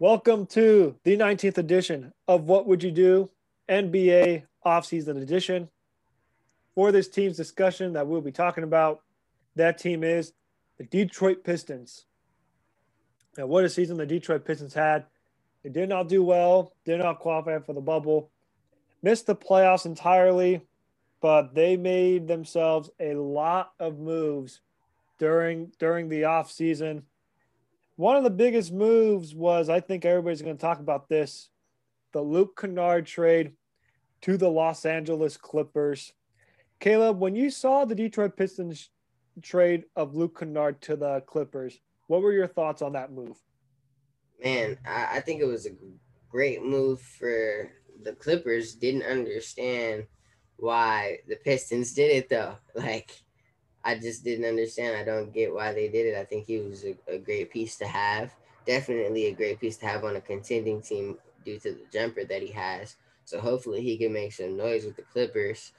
Welcome to the 19th edition of What Would You Do? NBA Offseason Edition. For this team's discussion that we'll be talking about, that team is the Detroit Pistons. Now, what a season the Detroit Pistons had. They did not do well, did not qualify for the bubble, missed the playoffs entirely, but they made themselves a lot of moves during the offseason. One of the biggest moves was, I think everybody's going to talk about this, the Luke Kennard trade to the Los Angeles Clippers. Caleb, when you saw the Detroit Pistons trade of Luke Kennard to the Clippers, what were your thoughts on that move? Man, I think it was a great move for the Clippers. Didn't understand why the Pistons did it though. Like, I just didn't understand. I don't get why they did it. I think he was a great piece to have. Definitely a great piece to have on a contending team due to the jumper that he has. So hopefully he can make some noise with the Clippers.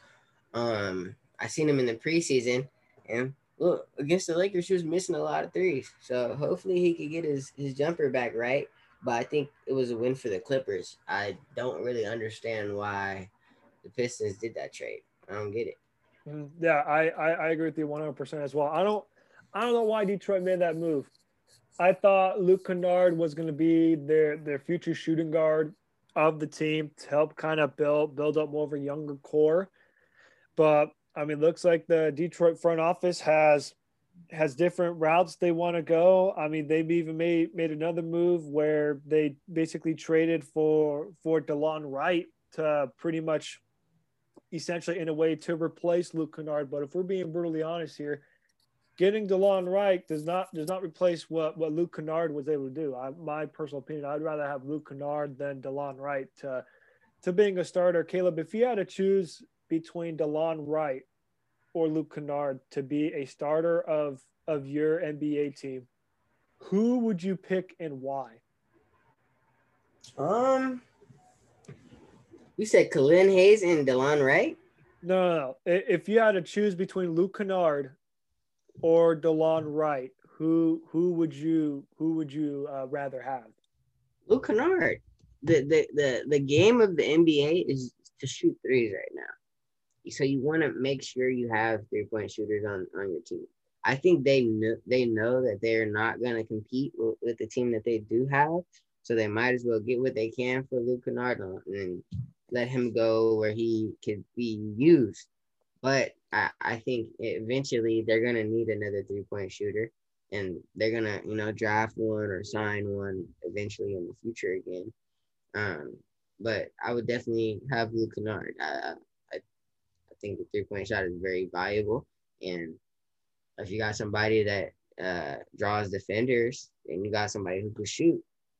I seen him in the preseason, and look against the Lakers, he was missing a lot of threes. So hopefully he could get his jumper back right. But I think it was a win for the Clippers. I don't really understand why the Pistons did that trade. I don't get it. Yeah, I agree with you 100% as well. I don't know why Detroit made that move. I thought Luke Kennard was going to be their future shooting guard of the team to help kind of build up more of a younger core. But I mean, looks like the Detroit front office has different routes they want to go. I mean, they've even made another move where they basically traded for DeLon Wright to pretty much essentially in a way to replace Luke Kennard. But if we're being brutally honest here, getting DeLon Wright does not replace what Luke Kennard was able to do. My personal opinion, I'd rather have Luke Kennard than DeLon Wright to being a starter. Caleb, if you had to choose between DeLon Wright or Luke Kennard to be a starter of your NBA team, who would you pick and why? Um, you said Khalil Hayes and Delon Wright. No. If you had to choose between Luke Kennard or DeLon Wright, who would you rather have? Luke Kennard. The game of the NBA is to shoot threes right now. So you want to make sure you have 3 point shooters on your team. I think they know that they're not going to compete with the team that they do have, so they might as well get what they can for Luke Kennard and let him go where he could be used. But I think eventually they're going to need another 3 point shooter, and they're going to draft one or sign one eventually in the future again. Um, but I would definitely have Luke Kennard. I think the 3 point shot is very valuable. And if you got somebody that draws defenders and you got somebody who can shoot,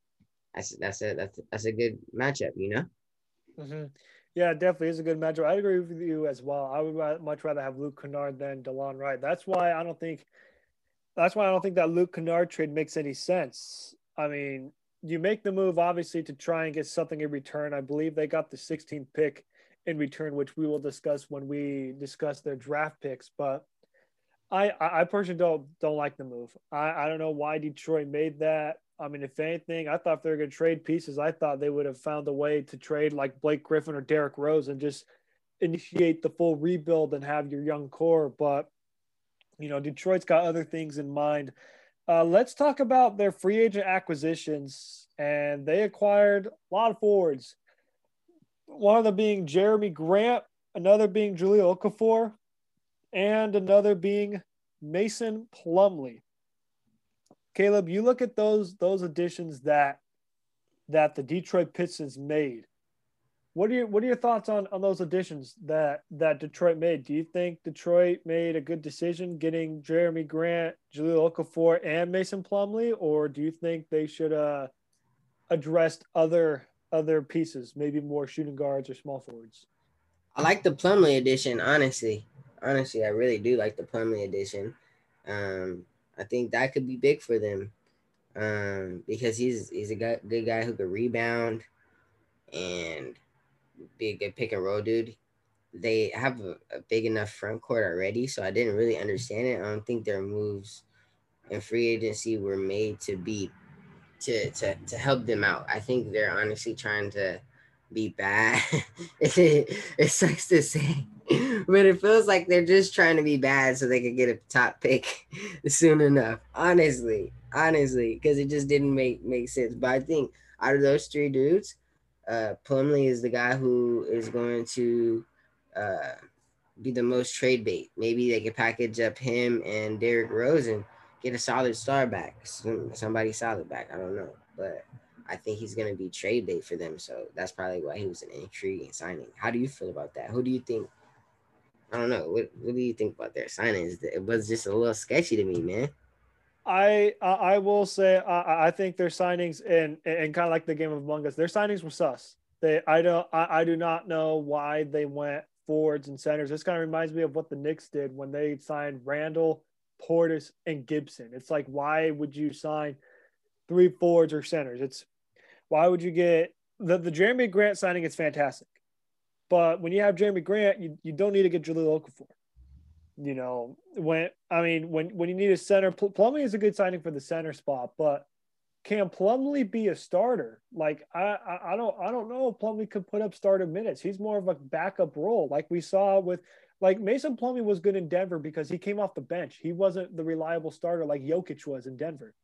that's a good matchup. Mm-hmm. Yeah, it definitely is a good matchup. I agree with you as well. I would much rather have Luke Kennard than DeLon Wright. That's why I don't think that Luke Kennard trade makes any sense. I mean, you make the move obviously to try and get something in return. I believe they got the 16th pick in return, which we will discuss when we discuss their draft picks. But I personally don't like the move. I don't know why Detroit made that. I mean, if anything, I thought if they were going to trade pieces, I thought they would have found a way to trade like Blake Griffin or Derrick Rose and just initiate the full rebuild and have your young core. But Detroit's got other things in mind. Let's talk about their free agent acquisitions, and they acquired a lot of forwards. One of them being Jeremy Grant, another being Julia Okafor, and another being Mason Plumley. Caleb, you look at those additions that the Detroit Pistons made. What are your thoughts on those additions that Detroit made? Do you think Detroit made a good decision getting Jeremy Grant, Jaleel Okafor, and Mason Plumley, or do you think they should addressed other pieces, maybe more shooting guards or small forwards? I like the Plumlee edition, honestly. Honestly, I really do like the Plumlee edition. I think that could be big for them. Because he's a good guy who could rebound and be a good pick and roll dude. They have a big enough front court already, so I didn't really understand it. I don't think their moves in free agency were made to be to help them out. I think they're honestly trying to be bad. It sucks to say, but it feels like they're just trying to be bad so they could get a top pick soon enough. Honestly, because it just didn't make sense. But I think out of those three dudes, Plumlee is the guy who is going to uh, be the most trade bait. Maybe they could package up him and Derrick Rose and get a solid star back, somebody solid back. I don't know, but I think he's gonna be trade bait for them. So that's probably why he was an intriguing signing. How do you feel about that? Who do you think? I don't know. What do you think about their signings? It was just a little sketchy to me, man. I will say I think their signings and kind of like the game of Among Us, their signings were sus. I do not know why they went forwards and centers. This kind of reminds me of what the Knicks did when they signed Randall, Portis, and Gibson. It's like, why would you sign three forwards or centers? It's why would you get the Jeremy Grant signing is fantastic. But when you have Jeremy Grant, you don't need to get Jahlil Okafor. You know, when you need a center, Plumlee is a good signing for the center spot, but can Plumlee be a starter? Like I don't know if Plumlee could put up starter minutes. He's more of a backup role, like we saw with like Mason Plumlee was good in Denver because he came off the bench. He wasn't the reliable starter like Jokic was in Denver.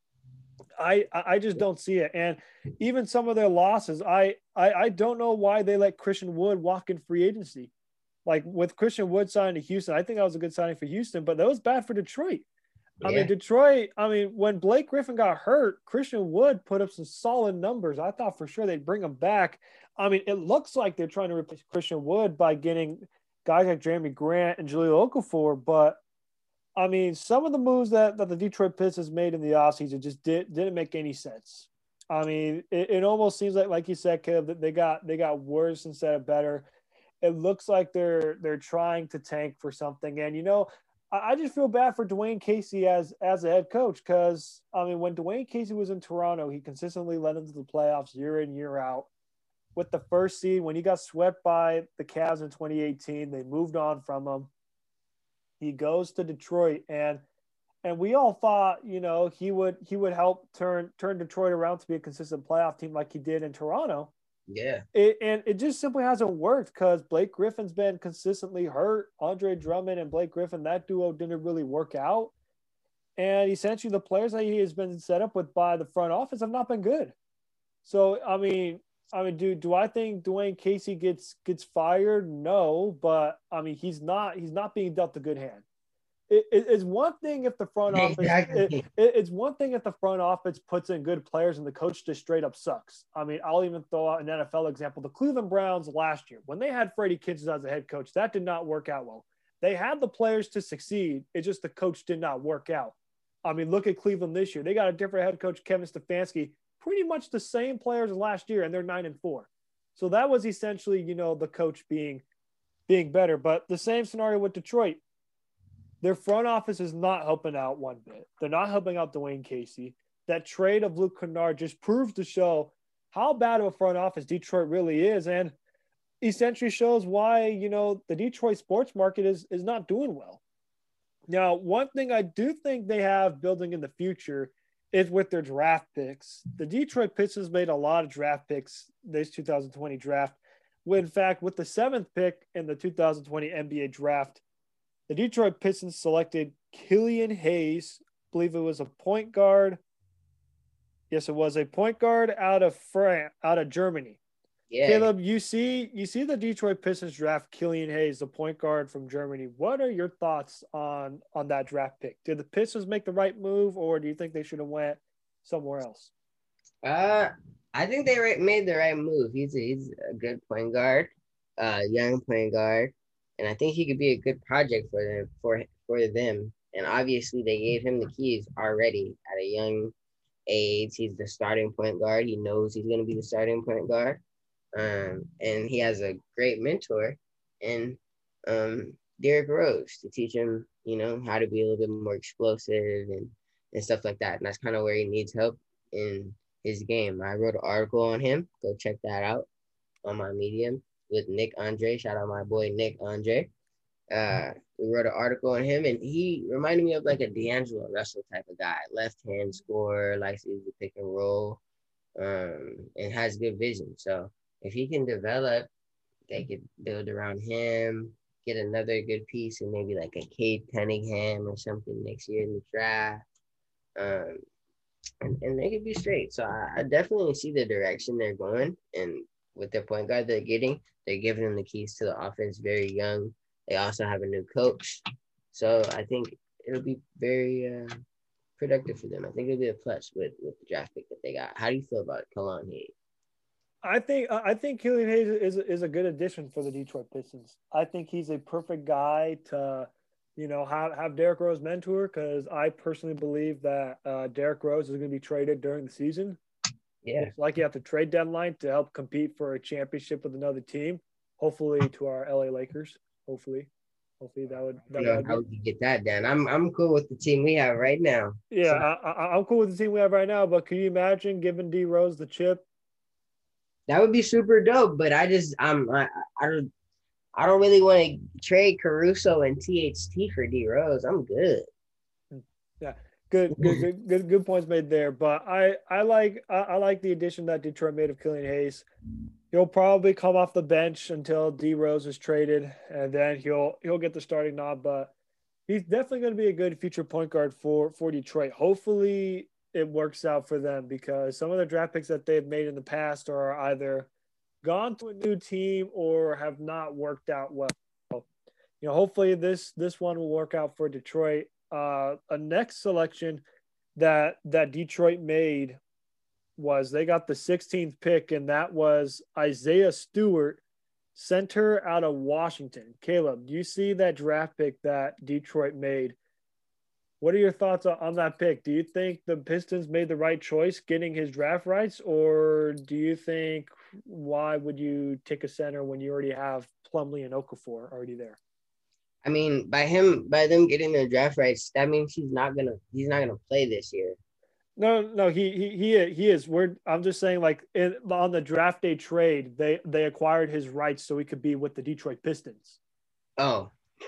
I just don't see it. And even some of their losses, I don't know why they let Christian Wood walk in free agency. Like with Christian Wood signing to Houston, I think that was a good signing for Houston, but that was bad for Detroit. Yeah. Detroit, when Blake Griffin got hurt, Christian Wood put up some solid numbers. I thought for sure they'd bring him back. It looks like they're trying to replace Christian Wood by getting guys like Jeremy Grant and Jahlil Okafor, but some of the moves that the Detroit Pistons made in the offseason just didn't make any sense. It almost seems like you said, Caleb, that they got worse instead of better. It looks like they're trying to tank for something. And I just feel bad for Dwayne Casey as a head coach because when Dwayne Casey was in Toronto, he consistently led them to the playoffs year in, year out. With the first seed, when he got swept by the Cavs in 2018, they moved on from him. He goes to Detroit, and we all thought, he would help turn Detroit around to be a consistent playoff team like he did in Toronto. Yeah. It just simply hasn't worked because Blake Griffin's been consistently hurt. Andre Drummond and Blake Griffin, that duo didn't really work out. And essentially the players that he has been set up with by the front office have not been good. So, do I think Dwayne Casey gets fired? No, but he's not being dealt a good hand. It's one thing if the front office Exactly. it's one thing if the front office puts in good players and the coach just straight up sucks. I'll even throw out an NFL example. The Cleveland Browns last year, when they had Freddie Kitchens as a head coach, that did not work out well. They had the players to succeed. It's just the coach did not work out. Look at Cleveland this year. They got a different head coach, Kevin Stefanski, pretty much the same players as last year, and they're 9-4. So that was essentially, the coach being better. But the same scenario with Detroit. Their front office is not helping out one bit. They're not helping out Dwayne Casey. That trade of Luke Kennard just proves to show how bad of a front office Detroit really is, and essentially shows why, the Detroit sports market is not doing well. Now, one thing I do think they have building in the future is with their draft picks. The Detroit Pistons made a lot of draft picks this 2020 draft. In fact, with the 7th pick in the 2020 NBA draft, the Detroit Pistons selected Killian Hayes. I believe it was a point guard. Yes, it was a point guard out of Germany. Yeah. Caleb, you see the Detroit Pistons draft Killian Hayes, the point guard from Germany. What are your thoughts on that draft pick? Did the Pistons make the right move, or do you think they should have went somewhere else? I think they made the right move. He's a good point guard, young point guard. And I think he could be a good project for them. And obviously, they gave him the keys already at a young age. He's the starting point guard. He knows he's going to be the starting point guard. And he has a great mentor in Derrick Rose to teach him, how to be a little bit more explosive and stuff like that. And that's kind of where he needs help in his game. I wrote an article on him. Go check that out on my Medium with Nick Andre. Shout out my boy Nick Andre. We wrote an article on him, and he reminded me of like a D'Angelo Russell type of guy. Left hand scorer, likes to use the pick and roll, and has good vision. So if he can develop, they could build around him, get another good piece, and maybe like a Cade Cunningham or something next year in the draft. Um, and they could be straight. So I definitely see the direction they're going. And with their point guard they're giving them the keys to the offense very young. They also have a new coach. So I think it'll be very productive for them. I think it'll be a plus with the draft pick that they got. How do you feel about Kalon Hayes? I think Killian Hayes is a good addition for the Detroit Pistons. I think he's a perfect guy to, have Derrick Rose mentor, because I personally believe that Derrick Rose is going to be traded during the season. Yeah. It's like you have to trade deadline to help compete for a championship with another team. Hopefully to our LA Lakers. Hopefully that would How would you get that done? I'm cool with the team we have right now. Yeah, So I'm cool with the team we have right now. But can you imagine giving D Rose the chip? that would be super dope. But I don't really want to trade Caruso and THT for D Rose. I'm good. Yeah, good points made there. But I like the addition that Detroit made of Killian Hayes. He'll probably come off the bench until D Rose is traded, and then he'll get the starting nod. But he's definitely going to be a good future point guard for Detroit. Hopefully, it works out for them, because some of the draft picks that they've made in the past are either gone to a new team or have not worked out well. Hopefully this one will work out for Detroit. A next selection that Detroit made was they got the 16th pick, and that was Isaiah Stewart, center out of Washington. Caleb, do you see that draft pick that Detroit made? What are your thoughts on that pick? Do you think the Pistons made the right choice getting his draft rights, or do you think why would you take a center when you already have Plumlee and Okafor already there? I mean, by them getting their draft rights, that means he's not gonna play this year. No, he is. I'm just saying, like on the draft day trade, they acquired his rights so he could be with the Detroit Pistons. Oh,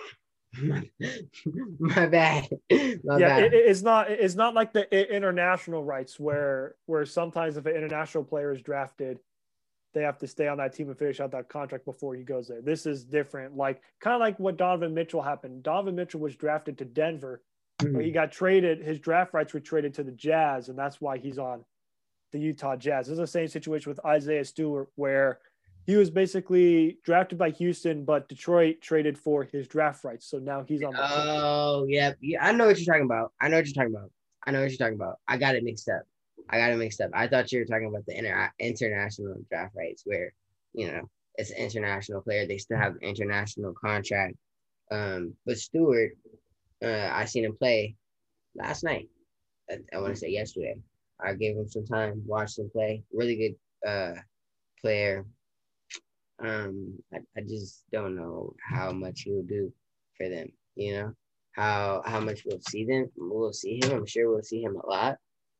my bad. My Yeah, bad. it's not like the international rights where sometimes if an international player is drafted, they have to stay on that team and finish out that contract before he goes there. This is different. Like kind of like what Donovan Mitchell happened. Donovan Mitchell was drafted to Denver, where he got traded. His draft rights were traded to the Jazz, and that's why he's on the Utah Jazz. It's the same situation with Isaiah Stewart, where he was basically drafted by Houston, but Detroit traded for his draft rights. So now he's on the team. Oh, yeah. I know what you're talking about. I know what you're talking about. I got it mixed up. I thought you were talking about the international draft rights, where it's an international player. They still have an international contract. But Stewart, I seen him play last night. I want to say yesterday. I gave him some time, watched him play. Really good player. I just don't know how much he'll do for them. How much we'll see them. We'll see him. I'm sure we'll see him a lot.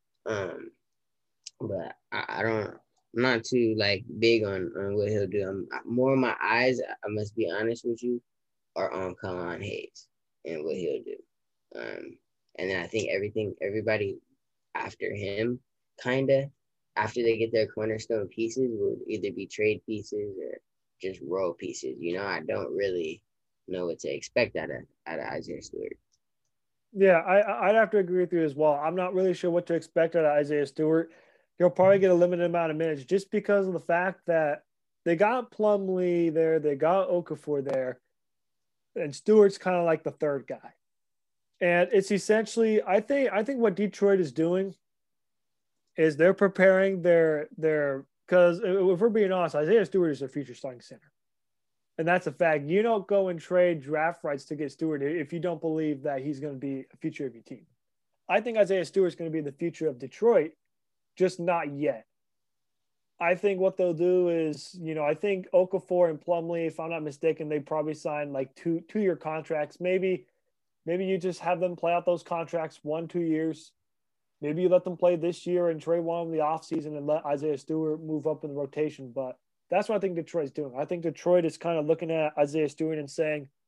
But I don't. I'm not too like big on what he'll do. More of my eyes. I must be honest with you, are on Kalon Hayes and what he'll do. And then I think everybody after him, kinda, after they get their cornerstone pieces, will either be trade pieces or just role pieces. I don't really know what to expect out of Isaiah Stewart. Yeah, I'd have to agree with you as well. I'm not really sure what to expect out of Isaiah Stewart. He'll probably get a limited amount of minutes just because of the fact that they got Plumlee there, they got Okafor there, and Stewart's kind of like the third guy. And it's essentially, I think what Detroit is doing is they're preparing their because if we're being honest, Isaiah Stewart is their future starting center. And that's a fact. You don't go and trade draft rights to get Stewart if you don't believe that he's going to be a future of your team. I think Isaiah Stewart's going to be the future of Detroit, just not yet. I think what they'll do is, I think Okafor and Plumlee, if I'm not mistaken, they probably sign like two-year contracts. Maybe you just have them play out those contracts 1-2 years. Maybe you let them play this year and trade one in the offseason and let Isaiah Stewart move up in the rotation. But that's what I think Detroit's doing. I think Detroit is kind of looking at Isaiah Stewart and saying,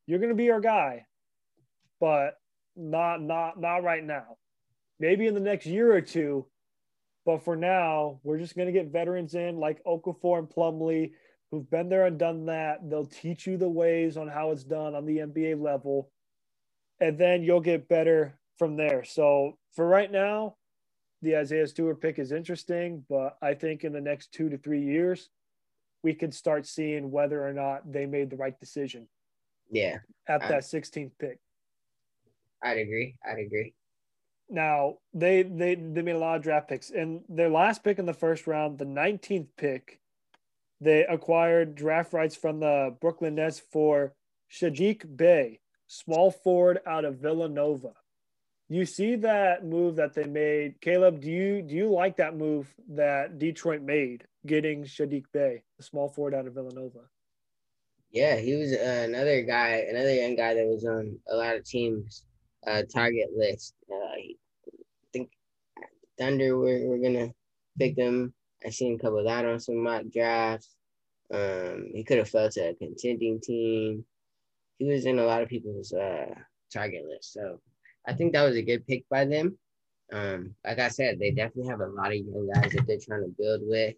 you're going to be our guy, but not right now. Maybe in the next year or two, but for now, we're just going to get veterans in like Okafor and Plumlee, who've been there and done that. They'll teach you the ways on how it's done on the NBA level, and then you'll get better from there. So for right now, the Isaiah Stewart pick is interesting, but I think in the next 2 to 3 years, we can start seeing whether or not they made the right decision. Yeah. At that 16th pick. I'd agree. Now, they made a lot of draft picks. And their last pick in the first round, the 19th pick, they acquired draft rights from the Brooklyn Nets for Saddiq Bey, small forward out of Villanova. You see that move that they made, Caleb? Do you like that move that Detroit made, getting Saddiq Bey, the small forward out of Villanova? Yeah, he was another young guy that was on a lot of teams' target list. I think Thunder were gonna pick him. I seen a couple of that on some mock drafts. He could have fell to a contending team. He was in a lot of people's target list. So I think that was a good pick by them. Like I said, they definitely have a lot of young guys that they're trying to build with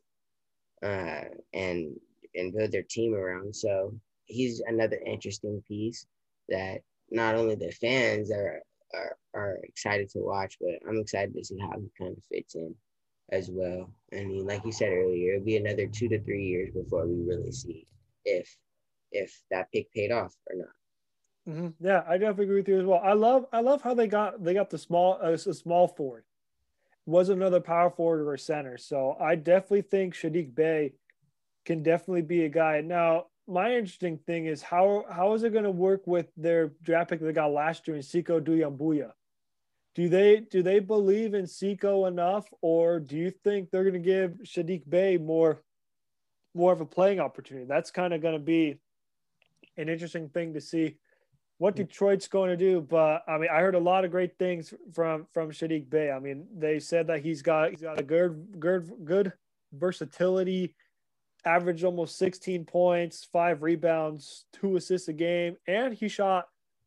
and build their team around. So he's another interesting piece that not only the fans are excited to watch, but I'm excited to see how he kind of fits in as well. I mean, like you said earlier, it'll be another 2 to 3 years before we really see if that pick paid off or not. Mm-hmm. Yeah, I definitely agree with you as well. I love how they got the small forward. It wasn't another power forward or a center. So I definitely think Saddiq Bey can definitely be a guy. Now, my interesting thing is how is it going to work with their draft pick they got last year in Sekou Doumbouya? Do they believe in Sekou enough, or do you think they're going to give Saddiq Bey more of a playing opportunity? That's kind of going to be an interesting thing to see what Detroit's going to do. But I mean, I heard a lot of great things from Saddiq Bey. I mean, they said that he's got a good versatility, averaged almost 16 points, 5 rebounds, 2 assists a game, and he shot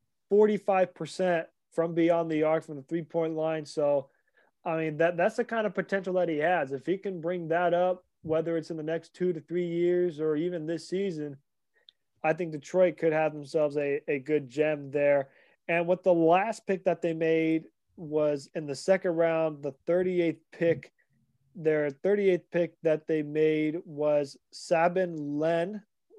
45% from beyond the arc from the 3-point line. So, I mean, that's the kind of potential that he has. If he can bring that up, whether it's in the next 2 to 3 years or even this season, I think Detroit could have themselves a good gem there. And what the last pick that they made was in the second round, the 38th pick. Their 38th pick that they made was Sabin Lee,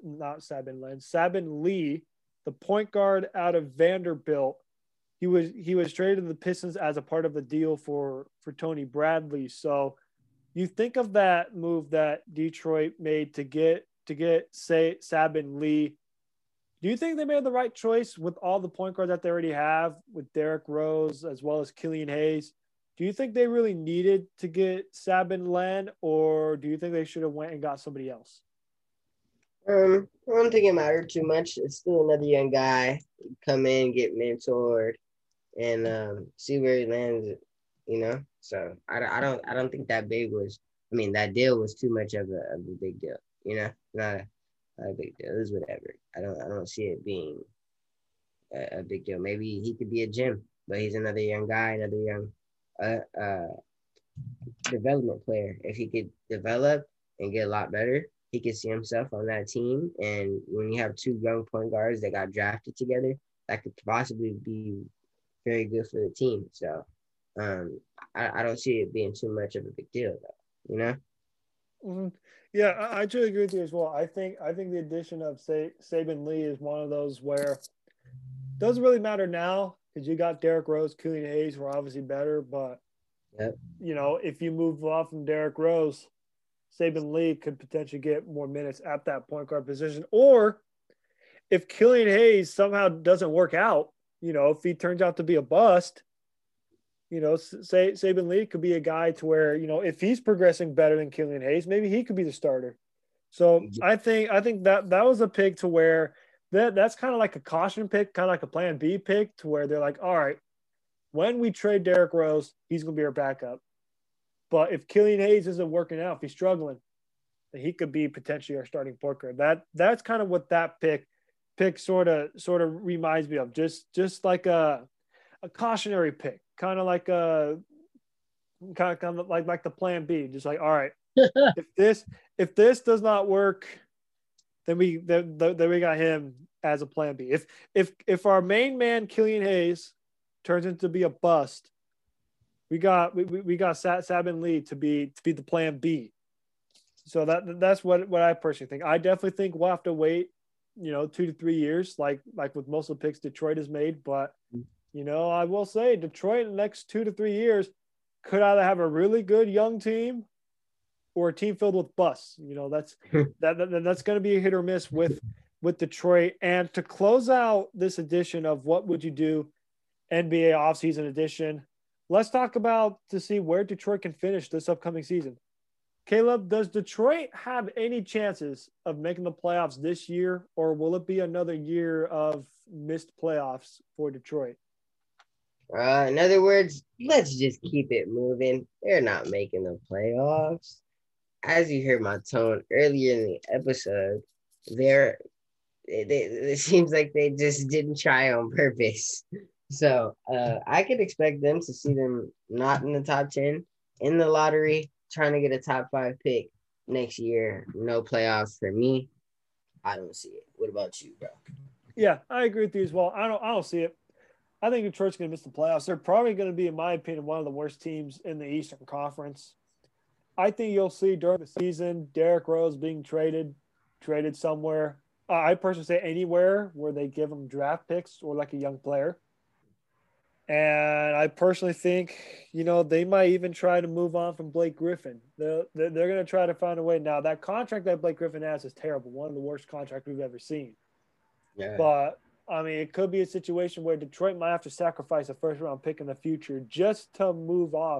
the point guard out of Vanderbilt. He was traded to the Pistons as a part of the deal for Tony Bradley. So you think of that move that Detroit made to get Sabin Lee. Do you think they made the right choice with all the point guards that they already have with Derrick Rose as well as Killian Hayes? Do you think they really needed to get Sabin Lee, or do you think they should have went and got somebody else? I don't think it mattered too much. It's still another young guy. Come in, get mentored, and see where he lands. So I don't think that big was. I mean, that deal was too much of a big deal. Not a big deal. It was whatever. I don't see it being a big deal. Maybe he could be a gem, but he's another young guy, another young development player. If he could develop and get a lot better, he could see himself on that team. And when you have 2 young point guards that got drafted together, that could possibly be very good for the team. So I don't see it being too much of a big deal, though. Mm-hmm. Yeah, I truly agree with you as well. I think the addition of Sabin Lee is one of those where it doesn't really matter now because you got Derrick Rose, Killian Hayes were obviously better, but yep. If you move off from Derrick Rose, Sabin Lee could potentially get more minutes at that point guard position. Or if Killian Hayes somehow doesn't work out, if he turns out to be a bust, Sabin Lee could be a guy to where, if he's progressing better than Killian Hayes, maybe he could be the starter. So I think that was a pick to where that's kind of like a caution pick, kind of like a plan B pick to where they're like, all right, when we trade Derrick Rose, he's going to be our backup. But if Killian Hayes isn't working out, if he's struggling, then he could be potentially our starting point guard. That's kind of what that pick pick sort of reminds me of just like a cautionary pick, kind of like the plan B. Just like, all right, if this does not work, then we got him as a plan B. If our main man Killian Hayes turns into be a bust, we got Sabin Lee to be the plan B. So that's what I personally think. I definitely think we'll have to wait, 2 to 3 years, like with most of the picks Detroit has made. But I will say Detroit in the next 2 to 3 years could either have a really good young team or a team filled with busts. That's going to be a hit or miss with Detroit. And to close out this edition of What Would You Do NBA offseason edition, let's talk about to see where Detroit can finish this upcoming season. Caleb, does Detroit have any chances of making the playoffs this year, or will it be another year of missed playoffs for Detroit? In other words, let's just keep it moving. They're not making the playoffs. As you heard my tone earlier in the episode, it seems like they just didn't try on purpose. So I could expect them to see them not in the top 10 in the lottery, trying to get a top 5 pick next year. No playoffs for me. I don't see it. What about you, bro? Yeah, I agree with you as well. I don't see it. I think Detroit's going to miss the playoffs. They're probably going to be, in my opinion, one of the worst teams in the Eastern Conference. I think you'll see during the season Derrick Rose being traded somewhere. I personally say anywhere where they give him draft picks or like a young player. And I personally think, they might even try to move on from Blake Griffin. They're going to try to find a way. Now, that contract that Blake Griffin has is terrible. One of the worst contracts we've ever seen. Yeah. But, it could be a situation where Detroit might have to sacrifice a first-round pick in the future just to move off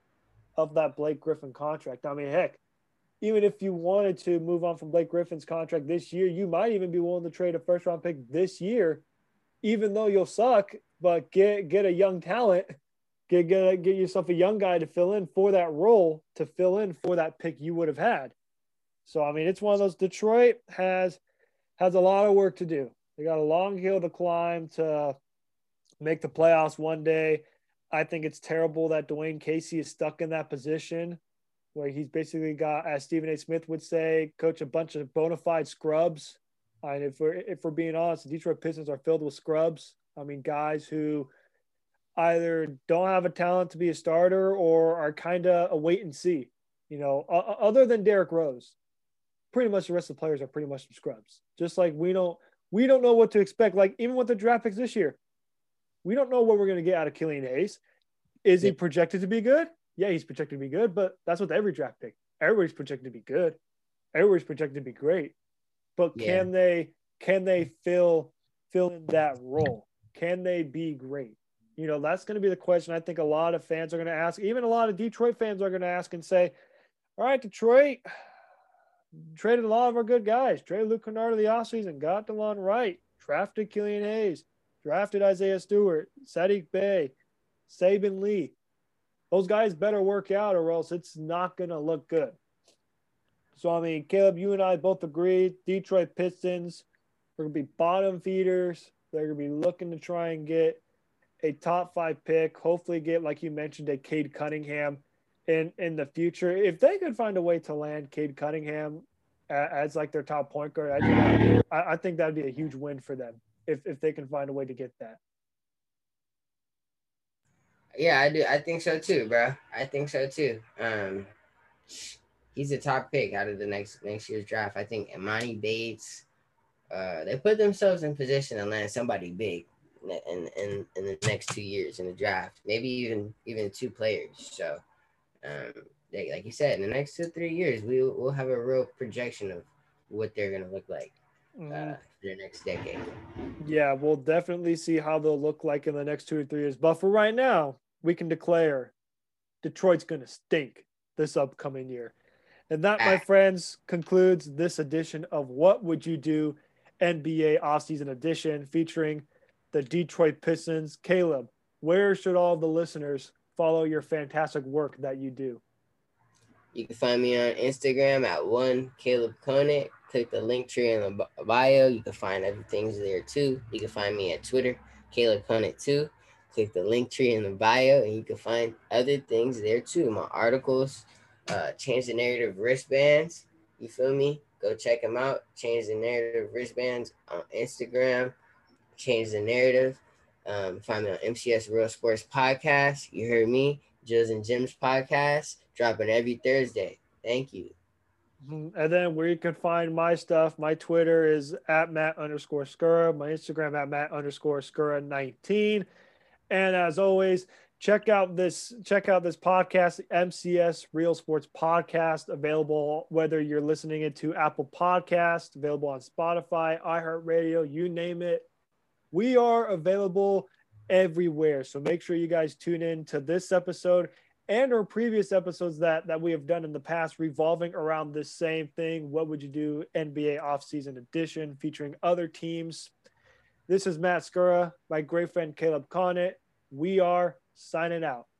of that Blake Griffin contract. Heck, even if you wanted to move on from Blake Griffin's contract this year, you might even be willing to trade a first-round pick this year, even though you'll suck, but get a young talent, get yourself a young guy to fill in for that role, to fill in for that pick you would have had. So, it's one of those. Detroit has a lot of work to do. They got a long hill to climb to make the playoffs one day. I think it's terrible that Dwayne Casey is stuck in that position where he's basically got, as Stephen A. Smith would say, coach a bunch of bona fide scrubs. And if we're being honest, the Detroit Pistons are filled with scrubs. Guys who either don't have a talent to be a starter or are kind of a wait and see. Other than Derrick Rose, pretty much the rest of the players are pretty much some scrubs. Just like we don't know what to expect. Like even with the draft picks this year, we don't know what we're going to get out of Killian Hayes. Is he projected to be good? Yeah, he's projected to be good, but that's with every draft pick. Everybody's projected to be good. Everybody's projected to be great. But can they fill in that role? Can they be great? That's going to be the question I think a lot of fans are going to ask. Even a lot of Detroit fans are going to ask and say, all right, Detroit traded a lot of our good guys. Traded Luke Kennard in the offseason, got DeLon Wright, drafted Killian Hayes, drafted Isaiah Stewart, Saddiq Bey, Sabin Lee. Those guys better work out or else it's not going to look good. So, Caleb, you and I both agree Detroit Pistons are going to be bottom feeders. They're going to be looking to try and get a top 5 pick, hopefully get, like you mentioned, a Cade Cunningham in the future. If they could find a way to land Cade Cunningham as like their top point guard, I think that would be a huge win for them if they can find a way to get that. Yeah, I do. I think so too, bro. I think so too. He's a top pick out of the next year's draft. I think Emoni Bates. They put themselves in position to land somebody big in the next 2 years in the draft. Maybe even 2 players. So, like you said, in the next 2-3 years, we'll have a real projection of what they're gonna look like for the next decade. Yeah, we'll definitely see how they'll look like in the next 2 or 3 years. But for right now, we can declare Detroit's going to stink this upcoming year. And that, my friends, concludes this edition of What Would You Do NBA Offseason Edition featuring the Detroit Pistons. Caleb, where should all the listeners follow your fantastic work that you do? You can find me on Instagram at 1 Caleb Koenig. click the link tree in the bio. You can find other things there too. You can find me at Twitter, Caleb Conant 2. Click the link tree in the bio, and you can find other things there too. My articles, Change the Narrative wristbands. You feel me? Go check them out. Change the Narrative wristbands on Instagram. Change the Narrative. Find me on MCS Real Sports Podcast. You heard me, Jills and Jims Podcast, dropping every Thursday. Thank you. And then where you can find my stuff, my Twitter is at Matt_Skura, my Instagram at Matt_Skura19. And as always, check out this podcast, MCS Real Sports Podcast, available whether you're listening it to Apple Podcast, available on Spotify, iHeartRadio, you name it. We are available everywhere. So make sure you guys tune in to this episode and our previous episodes that we have done in the past revolving around this same thing. What would you do? NBA offseason edition featuring other teams. This is Matt Skura, my great friend Caleb Conant. We are signing out.